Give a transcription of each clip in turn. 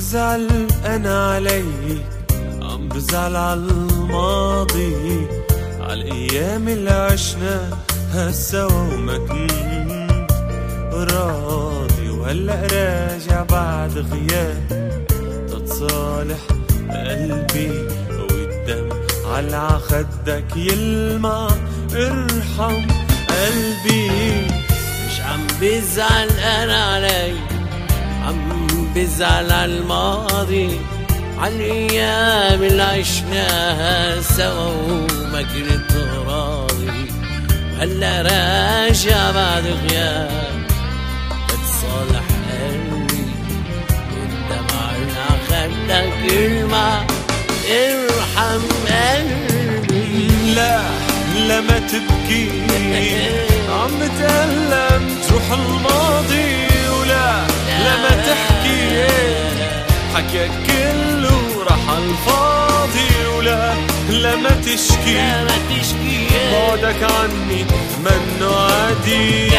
بزعل انا عليك، عم بزعل عالماضي، عالايام اللي عشناها سوا وما كنت راضي، وهلأ راجع بعد غياب تتصالح قلبي، والدم على خدك يلمع، ارحم قلبي. مش عم بزعل انا عليك، عم بزعل عالماضي، عالايام اللي عشناها سوا وما كنت راضي، وهلا راجع بعد غياب بتصالح قلبي، والدمع على خدك يلمع، ارحم قلبي. لا ما تبكي، عم بتألم تروح الماضي، ولا ما تحكي حكيك كله راح الفاضي، ولا ما تشكي بعدك عني منه عادي.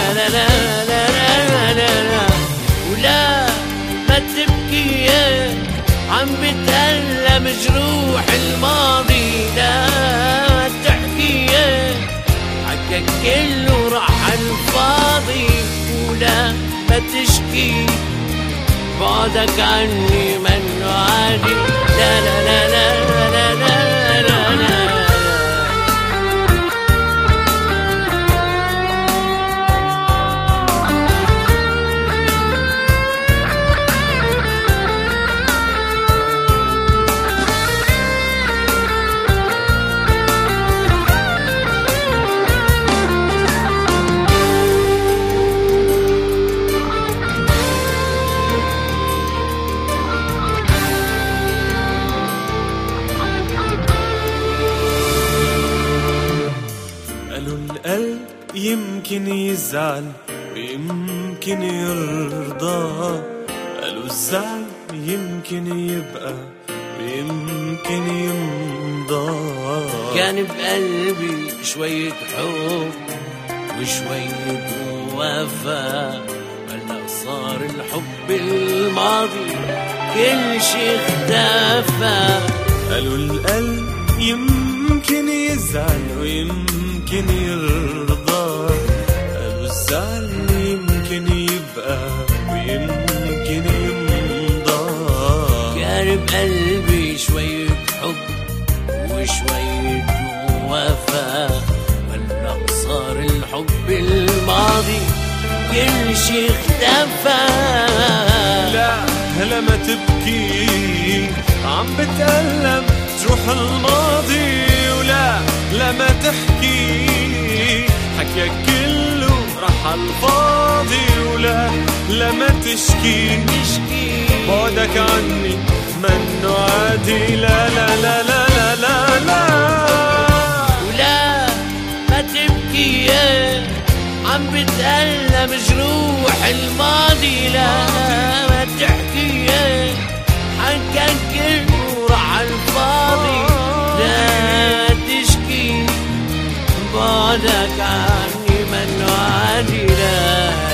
لا ولا ما تبكي، عم بتألم جروح الماضي، لا تحكي حكيك كله راح الفاضي، ولا ما تشكي بعدك عني منه عادي. لا لا لا لا لا لا لا لا. القلب يمكن يزعل ويمكن يرضى، قالوا الزعل يمكن يبقى ويمكن يمضى. كان بقلبي شوية حب وشوية وفا، هلا صار الحب الماضي كل شي اختفى. قالوا القلب يمكن يزعل ويمكن يرضى، قالوا الزعل يمكن يبقى ويمكن يمضى. كان بقلبي شوية حب وشوية وفا، هلا صار الحب الماضي كل شي اختفى. لا ما تبكي، عم بتألم تروح الماضي، ولا ما تحكي حكيك كله راح الفاضي، ولا ما تشكي بعدك عني منه عادي. لا لا لا لا لا لا لا. ولا ما تبكي، عم بتألم جروح الماضي، لا ما تحكي حكيك كله راح الفاضي، لا تشكي بعدك عني منه عادي. لا